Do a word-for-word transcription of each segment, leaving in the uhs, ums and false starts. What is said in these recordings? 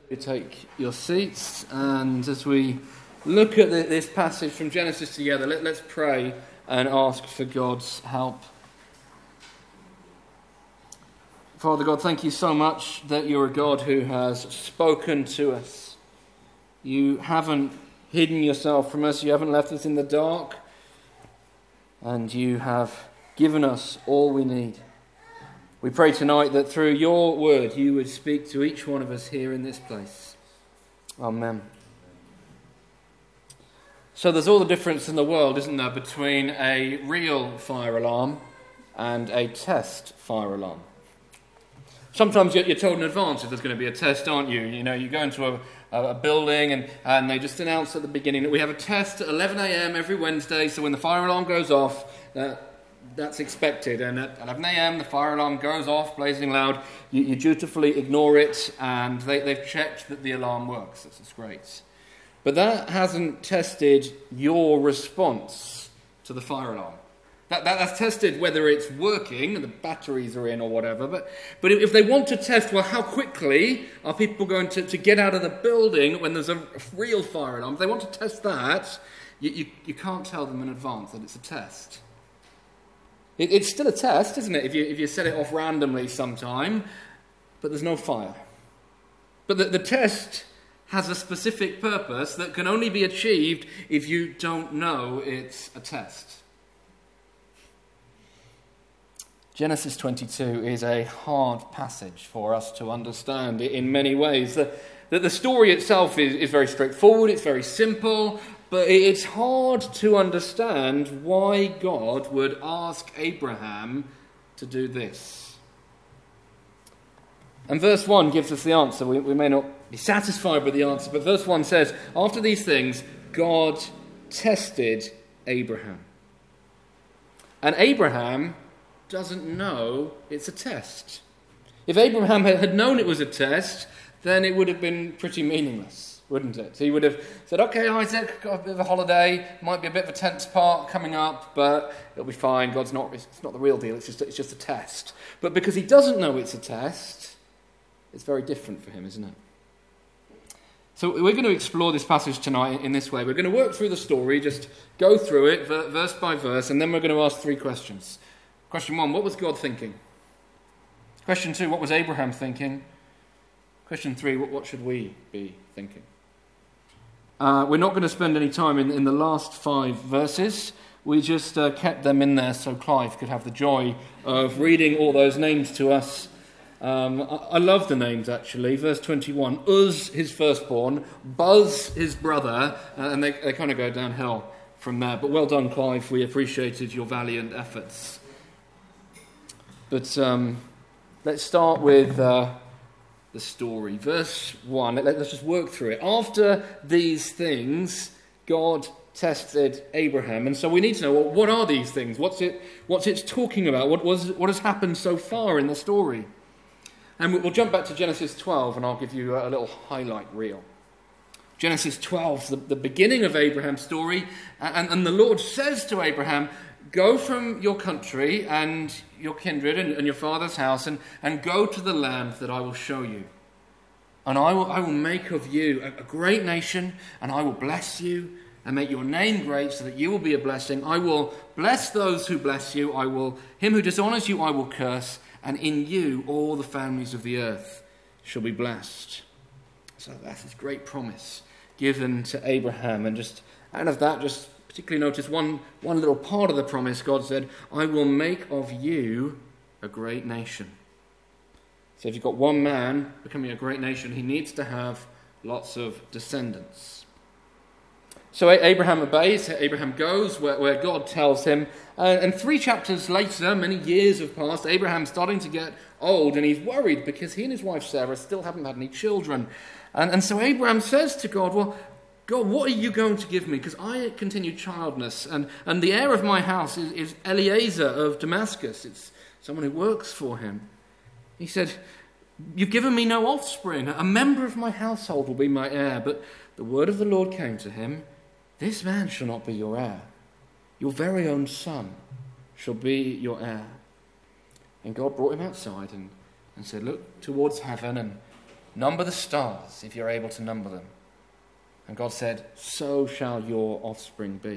You take your seats, and as we look at this passage from Genesis together, let, let's pray and ask for God's help. Father God, thank you so much that you're a God who has spoken to us. You haven't hidden yourself from us, you haven't left us in the dark, and you have given us all we need. We pray tonight that through your word you would speak to each one of us here in this place. Amen. So there's all the difference in the world, isn't there, between a real fire alarm and a test fire alarm. Sometimes you're told in advance if there's going to be a test, aren't you? You know, you go into a, a building and, and they just announce at the beginning that we have a test at eleven a.m. every Wednesday, so when the fire alarm goes off, uh, that's expected. And at eleven a.m. the fire alarm goes off, blazing loud. You, you dutifully ignore it, and they, they've checked that the alarm works. This is great. But that hasn't tested your response to the fire alarm. That, that, that's tested whether it's working, the batteries are in or whatever. But, but if they want to test, well, how quickly are people going to, to get out of the building when there's a real fire alarm? If they want to test that, you, you, you can't tell them in advance that it's a test. It, it's still a test, isn't it, if you, if you set it off randomly sometime, but there's no fire. But the, the test has a specific purpose that can only be achieved if you don't know it's a test. Genesis twenty-two is a hard passage for us to understand in many ways. The, the, the story itself is, is very straightforward, it's very simple, but it's hard to understand why God would ask Abraham to do this. And verse one gives us the answer. We, we may not be satisfied with the answer, but verse one says, after these things, God tested Abraham. And Abraham doesn't know it's a test. If Abraham had known it was a test, then it would have been pretty meaningless, wouldn't it? He would have said, okay, Isaac, got a bit of a holiday, might be a bit of a tense part coming up, but it'll be fine. God's not, it's not the real deal, it's just, it's just a test. But because he doesn't know it's a test, it's very different for him, isn't it? So we're going to explore this passage tonight in this way. We're going to work through the story, just go through it verse by verse, and then we're going to ask three questions. Question one, what was God thinking? Question two, what was Abraham thinking? Question three, what, what should we be thinking? Uh, we're not going to spend any time in, in the last five verses. We just uh, kept them in there so Clive could have the joy of reading all those names to us. Um, I, I love the names, actually. Verse twenty-one, Uz, his firstborn, Buzz, his brother, uh, and they, they kind of go downhill from there. But well done, Clive. We appreciated your valiant efforts. But um, let's start with uh, the story. Verse one, let, let's just work through it. After these things, God tested Abraham. And so we need to know, well, what are these things? What's it What's it talking about? What, was, what has happened so far in the story? And we'll jump back to Genesis twelve, and I'll give you a little highlight reel. Genesis twelve, the, the beginning of Abraham's story. And, and the Lord says to Abraham, go from your country and your kindred and, and your father's house and, and go to the land that I will show you. And I will, I will make of you a, a great nation, and I will bless you and make your name great so that you will be a blessing. I will bless those who bless you. I will, him who dishonors you, I will curse. And in you all the families of the earth shall be blessed. So that's his great promise given to Abraham. And just out of that, just particularly notice one, one little part of the promise. God said, I will make of you a great nation. So if you've got one man becoming a great nation, he needs to have lots of descendants. So Abraham obeys, Abraham goes where, where God tells him, uh, and three chapters later, many years have passed, Abraham's starting to get old, and he's worried because he and his wife Sarah still haven't had any children. And, and so Abraham says to God, well, God, what are you going to give me? Because I continue childless, and, and the heir of my house is, is Eliezer of Damascus. It's someone who works for him. He said, you've given me no offspring. A member of my household will be my heir. But the word of the Lord came to him, this man shall not be your heir. Your very own son shall be your heir. And God brought him outside and, and said, look towards heaven and number the stars if you're able to number them. And God said, so shall your offspring be.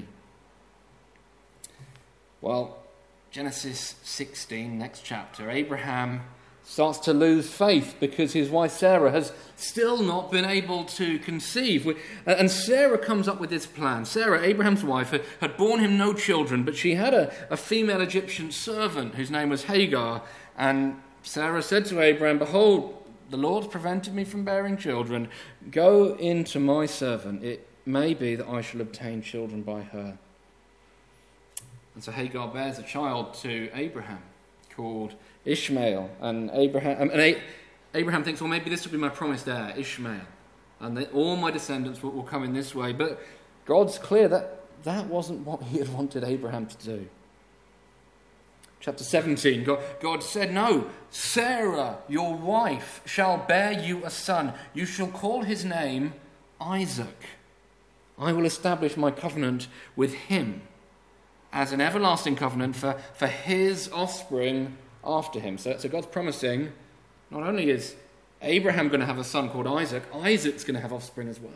Well, Genesis sixteen, next chapter, Abraham starts to lose faith because his wife Sarah has still not been able to conceive. And Sarah comes up with this plan. Sarah, Abraham's wife, had borne him no children, but she had a, a female Egyptian servant whose name was Hagar. And Sarah said to Abraham, behold, the Lord prevented me from bearing children. Go in to my servant. It may be that I shall obtain children by her. And so Hagar bears a child to Abraham called Ishmael. And Abraham and Abraham thinks, well, maybe this will be my promised heir, Ishmael. And they, all my descendants will, will come in this way. But God's clear that that wasn't what he had wanted Abraham to do. Chapter seventeen, God, God said, no, Sarah, your wife, shall bear you a son. You shall call his name Isaac. I will establish my covenant with him as an everlasting covenant for, for his offspring after him. So, so God's promising, not only is Abraham going to have a son called Isaac, Isaac's going to have offspring as well.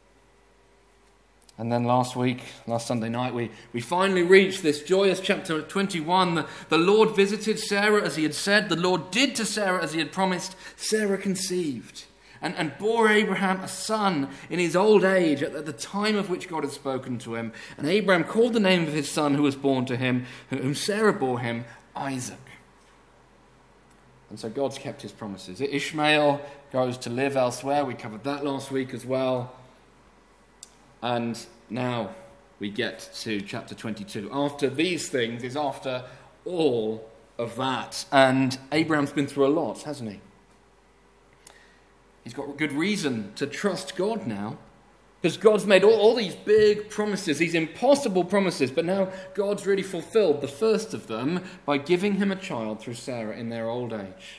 And then last week, last Sunday night, we, we finally reached this joyous chapter twenty-one. The, the Lord visited Sarah as he had said. The Lord did to Sarah as he had promised. Sarah conceived and, and bore Abraham a son in his old age at the time of which God had spoken to him. And Abraham called the name of his son who was born to him, whom Sarah bore him, Isaac. And so God's kept his promises. Ishmael goes to live elsewhere. We covered that last week as well. And now we get to chapter twenty-two. After these things is after all of that. And Abraham's been through a lot, hasn't he? He's got good reason to trust God now. Because God's made all, all these big promises, these impossible promises. But now God's really fulfilled the first of them by giving him a child through Sarah in their old age.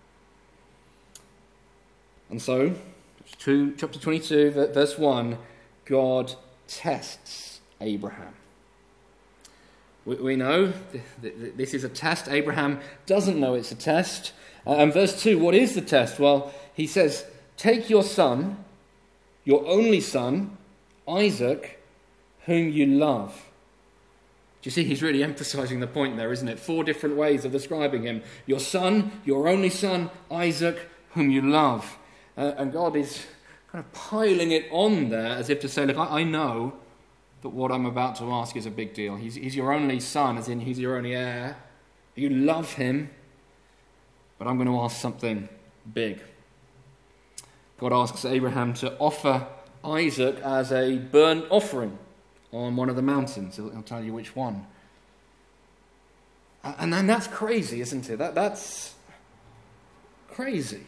And so, chapter twenty-two, verse one, God tests Abraham. We, we know th- th- this is a test. Abraham doesn't know it's a test. Uh, and verse two, what is the test? Well, he says, take your son, your only son, Isaac, whom you love. Do you see, he's really emphasizing the point there, isn't it? Four different ways of describing him. Your son, your only son, Isaac, whom you love. Uh, and God is kind of piling it on there as if to say, look, I, I know that what I'm about to ask is a big deal. He's, he's your only son, as in he's your only heir. You love him, but I'm going to ask something big. God asks Abraham to offer Isaac as a burnt offering on one of the mountains. He'll, he'll tell you which one. And then that's crazy, isn't it? That, that's crazy.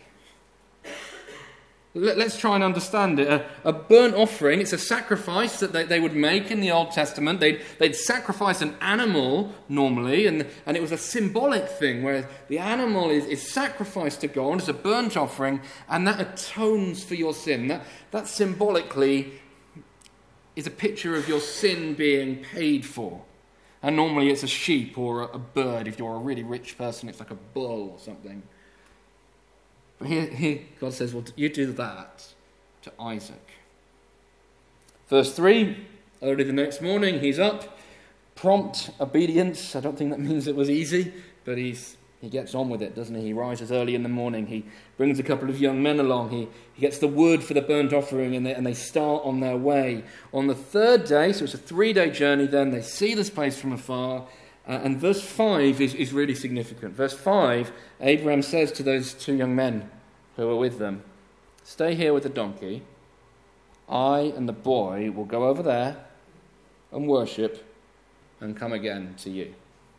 Let's try and understand it. A, a burnt offering, it's a sacrifice that they, they would make in the Old Testament. They'd, they'd sacrifice an animal normally, and, and it was a symbolic thing where the animal is, is sacrificed to God as a burnt offering, and that atones for your sin. That, that symbolically is a picture of your sin being paid for. And normally it's a sheep or a, a bird. If you're a really rich person, it's like a bull or something. But here, here God says, well, you do that to Isaac. Verse three, early the next morning, he's up. Prompt obedience. I don't think that means it was easy, but he's he gets on with it, doesn't he? He rises early in the morning. He brings a couple of young men along. He, he gets the wood for the burnt offering, and they, and they start on their way. On the third day, so it's a three-day journey then, they see this place from afar. Uh, and verse five is, is really significant. Verse five, Abraham says to those two young men who are with them, stay here with the donkey. I and the boy will go over there and worship and come again to you.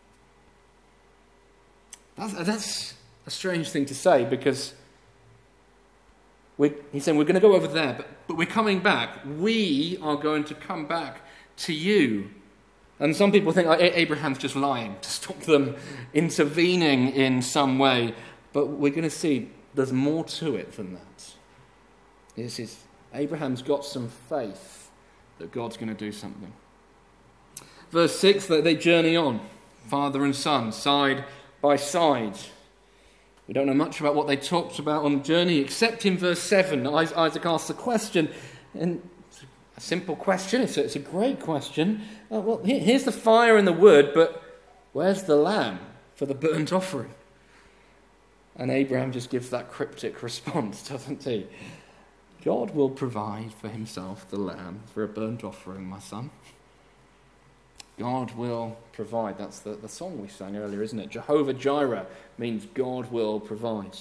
That's, that's a strange thing to say, because we're, he's saying we're going to go over there, but, but we're coming back. We are going to come back to you. And some people think, oh, Abraham's just lying to stop them intervening in some way. But we're going to see there's more to it than that. This is, Abraham's got some faith that God's going to do something. Verse six, they journey on, father and son, side by side. We don't know much about what they talked about on the journey, except in verse seven, Isaac asks a question, and it's a simple question, it's a, it's a great question. Uh, well, here's the fire and the wood, but where's the lamb for the burnt offering? And Abraham just gives that cryptic response, doesn't he? God will provide for himself the lamb for a burnt offering, my son. God will provide. That's the, the song we sang earlier, isn't it? Jehovah Jireh means God will provide.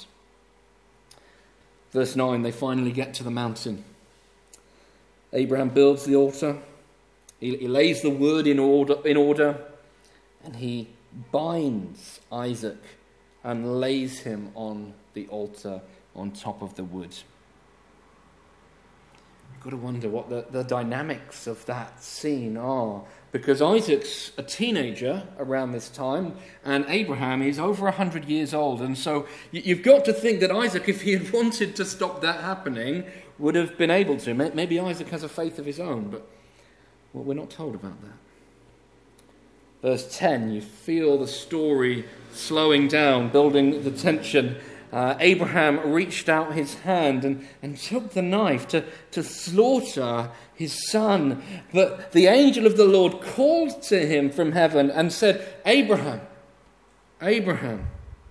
Verse nine, they finally get to the mountain. Abraham builds the altar. He, he lays the wood in order, in order, and he binds Isaac and lays him on the altar on top of the wood. You've got to wonder what the, the dynamics of that scene are, because Isaac's a teenager around this time, and Abraham is over one hundred years old. And so you've got to think that Isaac, if he had wanted to stop that happening, would have been able to. Maybe Isaac has a faith of his own, but well, we're not told about that. Verse ten, you feel the story slowing down, building the tension. Uh, Abraham reached out his hand and, and took the knife to, to slaughter his son. But the angel of the Lord called to him from heaven and said, Abraham, Abraham.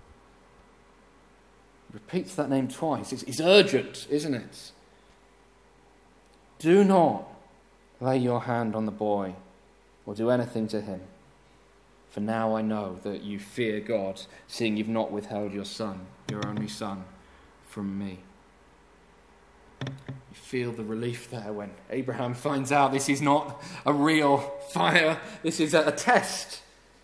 Repeats that name twice. It's, it's urgent, isn't it? Do not lay your hand on the boy or do anything to him. For now I know that you fear God, seeing you've not withheld your son, your only son, from me. You feel the relief there when Abraham finds out this is not a real fire, this is a test.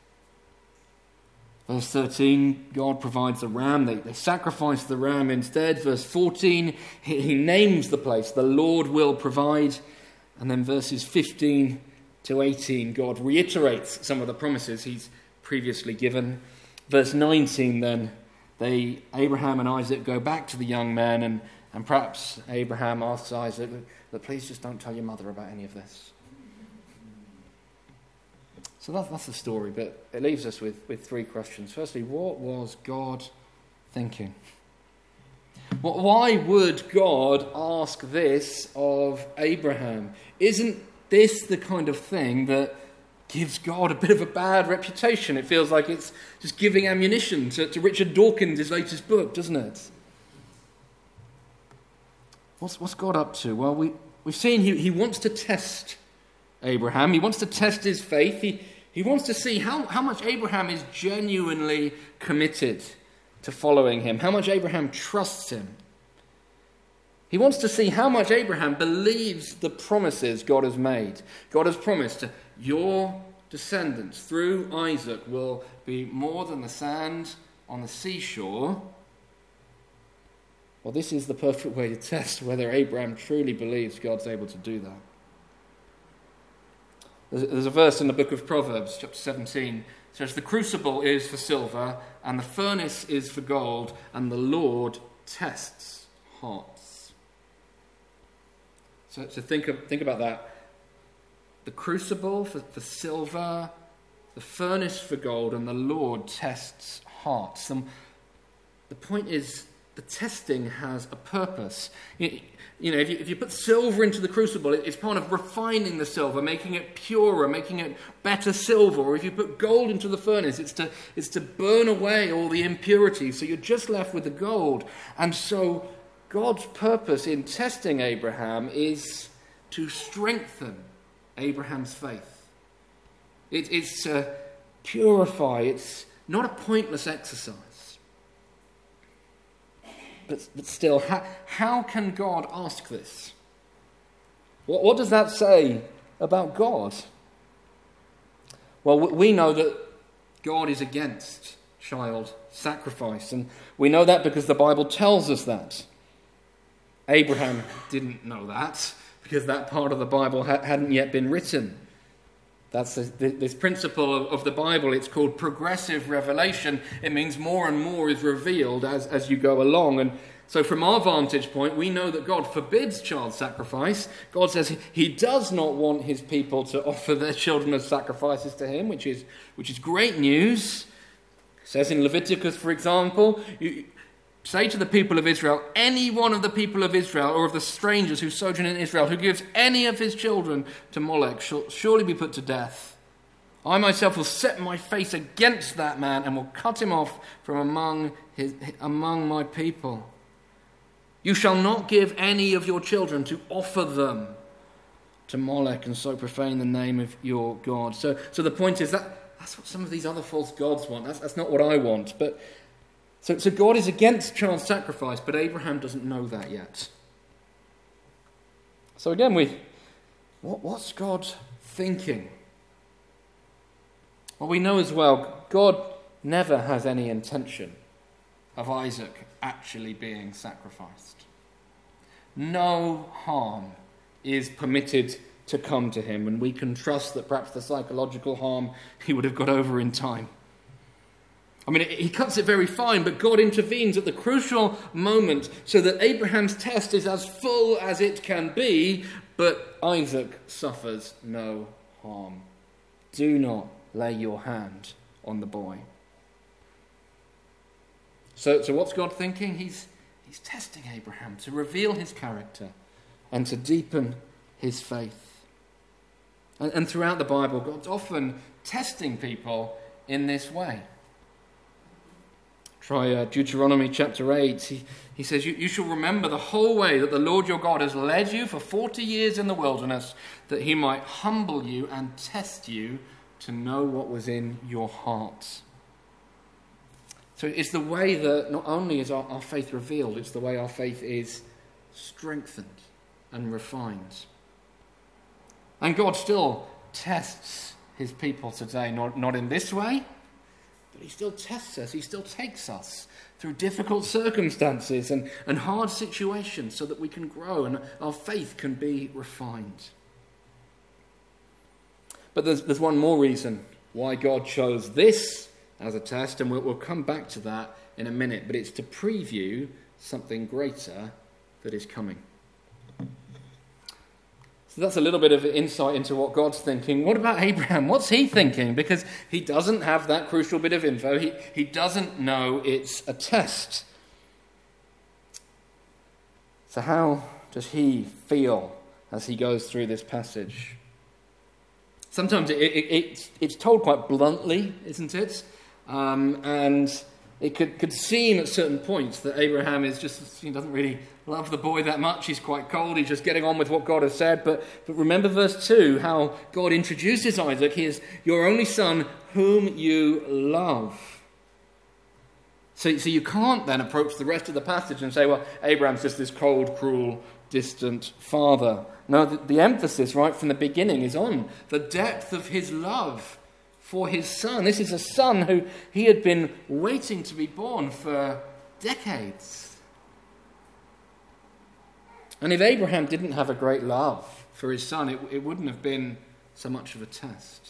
Verse thirteen, God provides a ram. They, they sacrifice the ram instead. Verse fourteen, he, he names the place, the Lord will provide. And then verses fifteen to eighteen, God reiterates some of the promises he's previously given. Verse nineteen then, they Abraham and Isaac go back to the young man, and, and perhaps Abraham asks Isaac, that please just don't tell your mother about any of this. So that's, that's the story, but it leaves us with, with three questions. Firstly, what was God thinking? Well, why would God ask this of Abraham? Isn't this the kind of thing that gives God a bit of a bad reputation? It feels like it's just giving ammunition to, to Richard Dawkins' latest book, doesn't it? What's, what's God up to? Well, we, we've seen he, he wants to test Abraham. He wants to test his faith. He, he wants to see how, how much Abraham is genuinely committed to following him, how much Abraham trusts him. He wants to see how much Abraham believes the promises God has made. God has promised your descendants through Isaac will be more than the sand on the seashore. Well, this is the perfect way to test whether Abraham truly believes God's able to do that. There's a verse in the book of Proverbs, chapter seventeen, it says, the crucible is for silver, and the furnace is for gold, and the Lord tests hearts. So, so think, of, think about that. The crucible for, for silver, the furnace for gold, and the Lord tests hearts. And the point is, the testing has a purpose. You, you know, if you, if you put silver into the crucible, it, it's part of refining the silver, making it purer, making it better silver. Or if you put gold into the furnace, it's to, it's to burn away all the impurities. So you're just left with the gold. And so God's purpose in testing Abraham is to strengthen Abraham's faith. It, it's to purify. It's not a pointless exercise. But, but still, how, how can God ask this? What, what does that say about God? Well, we know that God is against child sacrifice, and we know that because the Bible tells us that. Abraham didn't know that because that part of the Bible ha- hadn't yet been written. That's this, this principle of, of the Bible. It's called progressive revelation. It means more and more is revealed as, as you go along. And so from our vantage point, we know that God forbids child sacrifice. God says he does not want his people to offer their children as sacrifices to him, which is, which is great news. It says in Leviticus, for example, you, say to the people of Israel, any one of the people of Israel or of the strangers who sojourn in Israel who gives any of his children to Molech shall surely be put to death. I myself will set my face against that man and will cut him off from among his, among my people. You shall not give any of your children to offer them to Molech and so profane the name of your God. So, so the point is that that's what some of these other false gods want. That's, that's not what I want. But so, so God is against child sacrifice, but Abraham doesn't know that yet. So again, we what, what's God thinking? Well, we know as well, God never has any intention of Isaac actually being sacrificed. No harm is permitted to come to him, and we can trust that perhaps the psychological harm he would have got over in time. I mean, he cuts it very fine, but God intervenes at the crucial moment so that Abraham's test is as full as it can be, but Isaac suffers no harm. Do not lay your hand on the boy. So, so what's God thinking? He's, he's testing Abraham to reveal his character and to deepen his faith. And, and throughout the Bible, God's often testing people in this way. Try uh, Deuteronomy chapter eight. He, he says, you, you shall remember the whole way that the Lord your God has led you for forty years in the wilderness, that he might humble you and test you to know what was in your heart. So it's the way that not only is our, our faith revealed, it's the way our faith is strengthened and refined. And God still tests his people today, not, not in this way, but he still tests us, he still takes us through difficult circumstances and, and hard situations so that we can grow and our faith can be refined. But there's, there's one more reason why God chose this as a test, and we'll, we'll come back to that in a minute, but it's to preview something greater that is coming. So that's a little bit of insight into what God's thinking. What about Abraham? What's he thinking? Because he doesn't have that crucial bit of info. He, he doesn't know it's a test. So how does he feel as he goes through this passage? Sometimes it, it, it's, it's told quite bluntly, isn't it? Um, and it could, could seem at certain points that Abraham is just, he doesn't really love the boy that much. He's quite cold. He's just getting on with what God has said. But, but remember verse two, how God introduces Isaac. He is your only son whom you love. So, so you can't then approach the rest of the passage and say, well, Abraham's just this cold, cruel, distant father. No, the, the emphasis right from the beginning is on the depth of his love for his son. This is a son who he had been waiting to be born for decades. And if Abraham didn't have a great love for his son, it, it wouldn't have been so much of a test.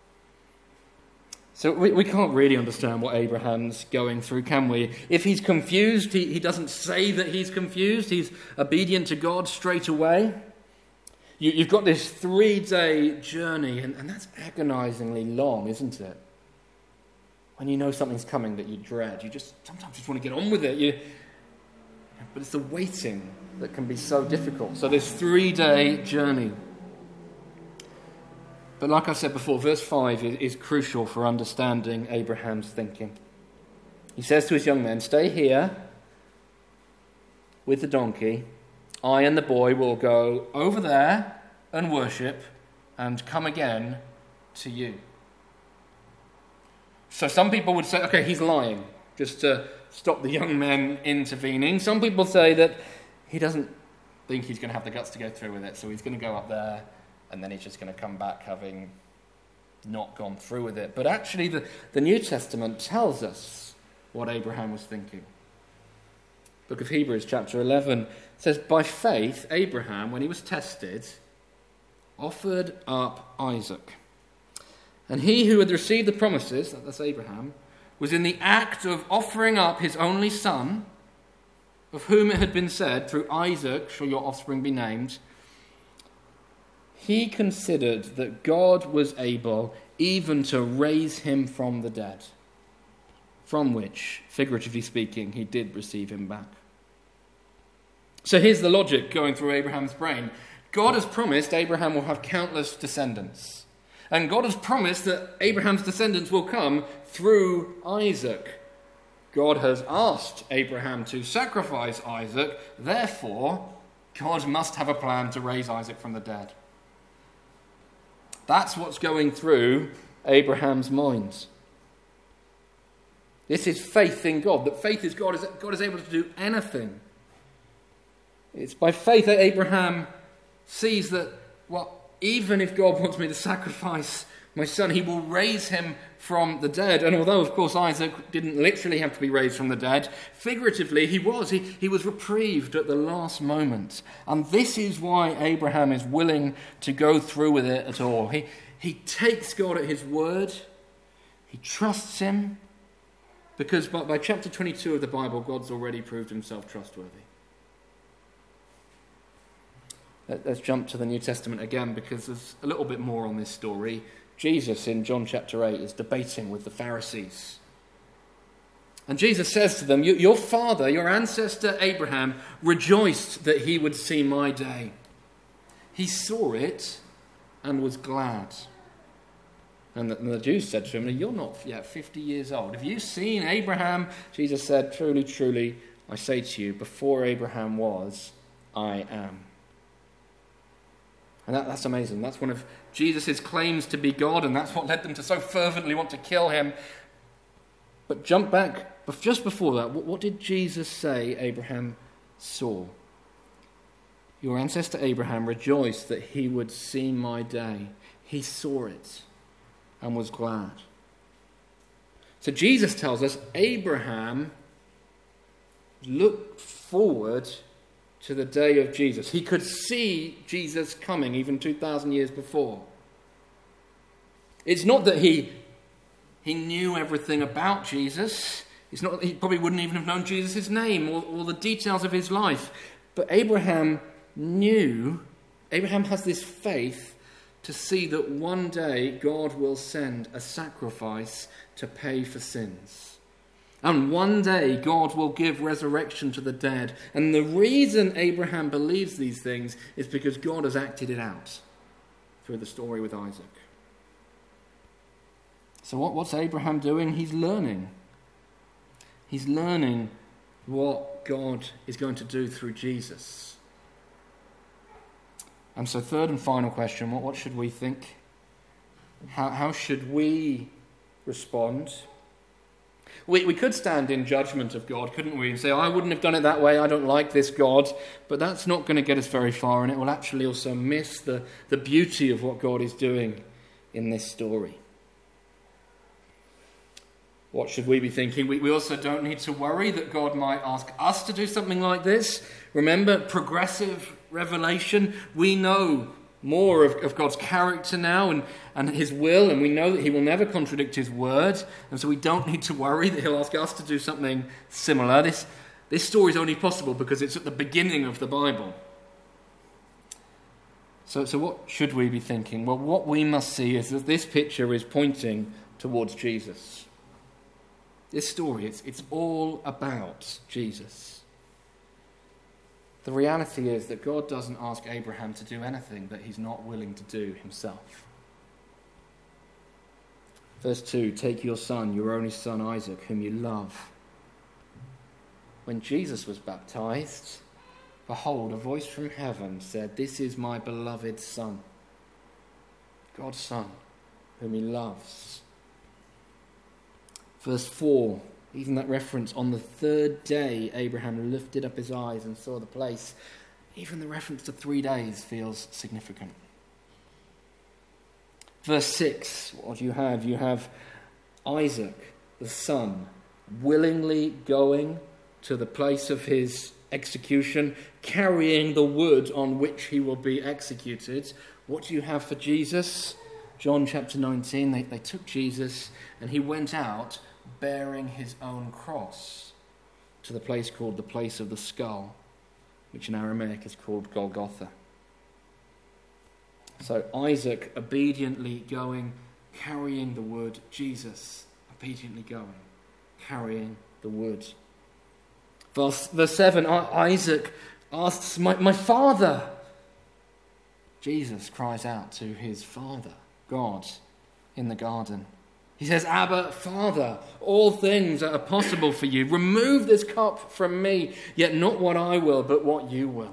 So we, we can't really understand what Abraham's going through, can we? If he's confused, he, he doesn't say that he's confused. He's obedient to God straight away. You, you've got this three-day journey, and, and that's agonizingly long, isn't it? When you know something's coming that you dread, you just sometimes just want to get on with it. You, but it's the waiting that can be so difficult. So this three-day journey. But like I said before, verse five is, is crucial for understanding Abraham's thinking. He says to his young men, stay here with the donkey. I and the boy will go over there and worship and come again to you. So some people would say, okay, he's lying, just to stop the young men intervening. Some people say that he doesn't think he's going to have the guts to go through with it, so he's going to go up there and then he's just going to come back having not gone through with it. But actually the, the New Testament tells us what Abraham was thinking. Book of Hebrews chapter eleven says, by faith Abraham, when he was tested, offered up Isaac. And he who had received the promises, that's Abraham, was in the act of offering up his only son, of whom it had been said, through Isaac shall your offspring be named. He considered that God was able even to raise him from the dead. from which, figuratively speaking, he did receive him back. So here's the logic going through Abraham's brain. God has promised Abraham will have countless descendants. And God has promised that Abraham's descendants will come through Isaac. God has asked Abraham to sacrifice Isaac. Therefore, God must have a plan to raise Isaac from the dead. That's what's going through Abraham's mind. This is faith in God. That faith is God is God is able to do anything. It's by faith that Abraham sees that, well, even if God wants me to sacrifice my son, he will raise him from the dead. And although, of course, Isaac didn't literally have to be raised from the dead, figuratively he was. He, he was reprieved at the last moment. And this is why Abraham is willing to go through with it at all. He, he takes God at his word. He trusts him. Because by, by chapter twenty-two of the Bible, God's already proved himself trustworthy. Let's jump to the New Testament again, because there's a little bit more on this story. Jesus in John chapter eight is debating with the Pharisees. And Jesus says to them, your father, your ancestor Abraham, rejoiced that he would see my day. He saw it and was glad. And the, and the Jews said to him, you're not yet fifty years old. Have you seen Abraham? Jesus said, truly, truly, I say to you, before Abraham was, I am. And that, that's amazing. That's one of Jesus' claims to be God, and that's what led them to so fervently want to kill him. But jump back, just before that, what, what did Jesus say Abraham saw? Your ancestor Abraham rejoiced that he would see my day. He saw it and was glad. So Jesus tells us Abraham looked forward to the day of Jesus. He could see Jesus coming even two thousand years before. It's not that he, he knew everything about Jesus. It's not that he probably wouldn't even have known Jesus' name or, or the details of his life. But Abraham knew, Abraham has this faith to see that one day God will send a sacrifice to pay for sins. And one day God will give resurrection to the dead. And the reason Abraham believes these things is because God has acted it out through the story with Isaac. So what, what's Abraham doing? He's learning. He's learning what God is going to do through Jesus. And so third and final question, what, what should we think? How, how should we respond? We, we could stand in judgment of God, couldn't we? And say, I wouldn't have done it that way, I don't like this God. But that's not going to get us very far, and it will actually also miss the, the beauty of what God is doing in this story. What should we be thinking? We, we also don't need to worry that God might ask us to do something like this. Remember, progressive revelation. We know more of, of God's character now and, and his will, and we know that he will never contradict his word, and so we don't need to worry that he'll ask us to do something similar. This, this story is only possible because it's at the beginning of the Bible. So, so what should we be thinking? Well, what we must see is that this picture is pointing towards Jesus. This story, it's, it's all about Jesus. The reality is that God doesn't ask Abraham to do anything that he's not willing to do himself. Verse two, take your son, your only son Isaac, whom you love. When Jesus was baptized, behold, a voice from heaven said, this is my beloved son, God's son, whom he loves. Verse four, even that reference, on the third day Abraham lifted up his eyes and saw the place. Even the reference to three days feels significant. Verse six, what do you have? You have Isaac, the son, willingly going to the place of his execution, carrying the wood on which he will be executed. What do you have for Jesus? John chapter nineteen, they, they took Jesus and he went out bearing his own cross to the place called the place of the skull, which in Aramaic is called Golgotha. So Isaac obediently going, carrying the wood, Jesus obediently going. carrying the wood. Verse, verse seven, Isaac asks, my, my father. Jesus cries out to his father, God, in the garden. He says, Abba, Father, all things are possible for you. Remove this cup from me, yet not what I will, but what you will.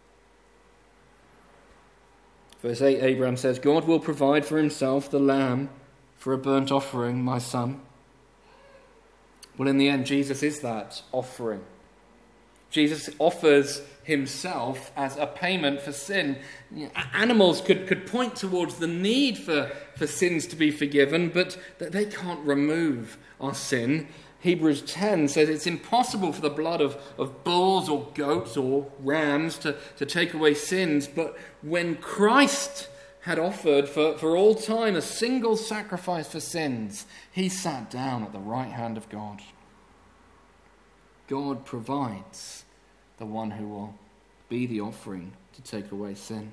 Verse eight, Abraham says, God will provide for himself the lamb for a burnt offering, my son. Well, in the end, Jesus is that offering. Jesus offers himself as a payment for sin. You know, animals could, could point towards the need for, for sins to be forgiven, but they can't remove our sin. Hebrews ten says it's impossible for the blood of, of bulls or goats or rams to, to take away sins, but when Christ had offered for, for all time a single sacrifice for sins, he sat down at the right hand of God. God provides the one who will be the offering to take away sin.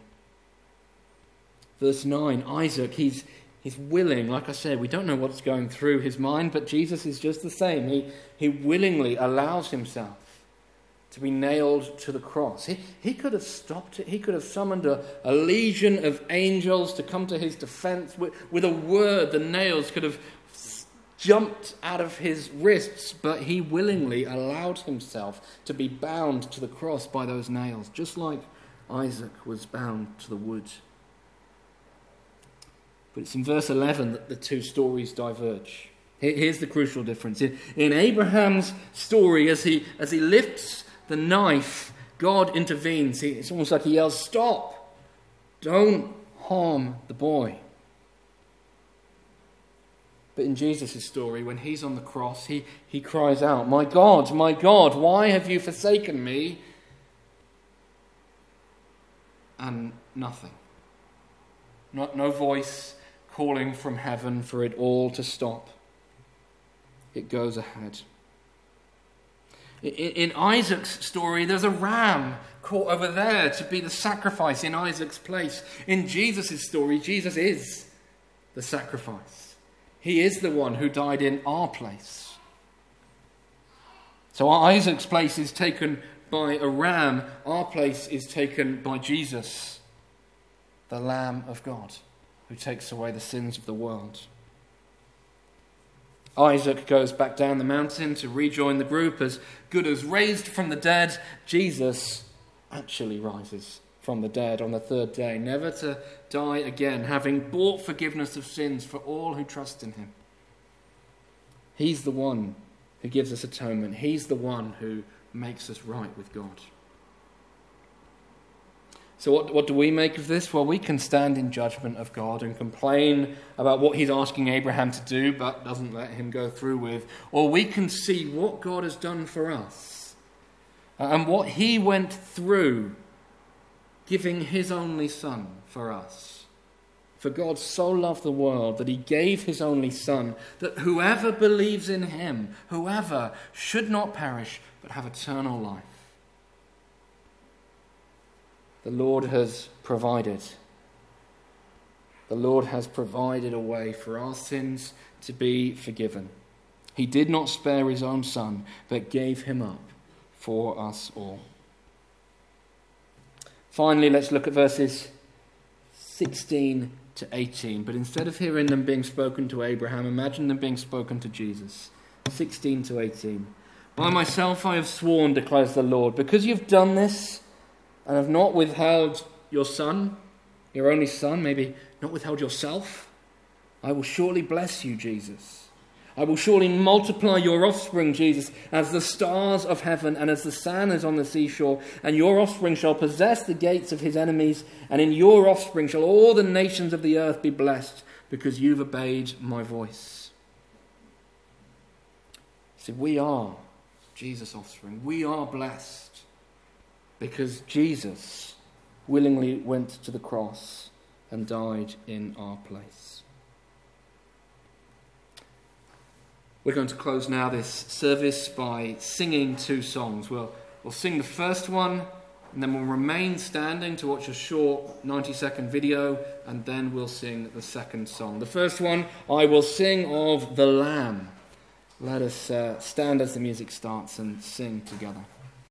Verse nine, Isaac, he's he's willing. Like I said, we don't know what's going through his mind, but Jesus is just the same. He, he willingly allows himself to be nailed to the cross. He, he could have stopped it. He could have summoned a, a legion of angels to come to his defense. With, with a word, the nails could have jumped out of his wrists, but he willingly allowed himself to be bound to the cross by those nails, just like Isaac was bound to the wood. But it's in verse eleven that the two stories diverge. Here's the crucial difference. In, in Abraham's story, as he, as he lifts the knife, God intervenes. He, it's almost like he yells, "Stop! Don't harm the boy." But in Jesus' story, when he's on the cross, he, he cries out, "My God, my God, why have you forsaken me?" And nothing. Not, no voice calling from heaven for it all to stop. It goes ahead. In, in Isaac's story, there's a ram caught over there to be the sacrifice in Isaac's place. In Jesus' story, Jesus is the sacrifice. He is the one who died in our place. So Isaac's place is taken by a ram. Our place is taken by Jesus, the Lamb of God, who takes away the sins of the world. Isaac goes back down the mountain to rejoin the group. As good as raised from the dead, Jesus actually rises from the dead on the third day, never to die again, having bought forgiveness of sins for all who trust in him. He's the one who gives us atonement. He's the one who makes us right with God. So what, what do we make of this? Well, we can stand in judgment of God and complain about what he's asking Abraham to do, but doesn't let him go through with. Or we can see what God has done for us and what he went through, giving his only son for us. For God so loved the world that he gave his only son, that whoever believes in him, whoever, should not perish, but have eternal life. The Lord has provided. The Lord has provided a way for our sins to be forgiven. He did not spare his own son, but gave him up for us all. Finally, let's look at verses sixteen to eighteen. But instead of hearing them being spoken to Abraham, imagine them being spoken to Jesus. sixteen to eighteen. By myself I have sworn, declares the Lord, because you've done this, and have not withheld your son, your only son, maybe not withheld yourself, I will surely bless you, Jesus. I will surely multiply your offspring, Jesus, as the stars of heaven and as the sand is on the seashore. And your offspring shall possess the gates of his enemies, and in your offspring shall all the nations of the earth be blessed, because you've obeyed my voice. See, we are Jesus' offspring. We are blessed, because Jesus willingly went to the cross and died in our place. We're going to close now this service by singing two songs. We'll, we'll sing the first one, and then we'll remain standing to watch a short ninety-second video, and then we'll sing the second song. The first one, I will sing of the Lamb. Let us uh, stand as the music starts and sing together.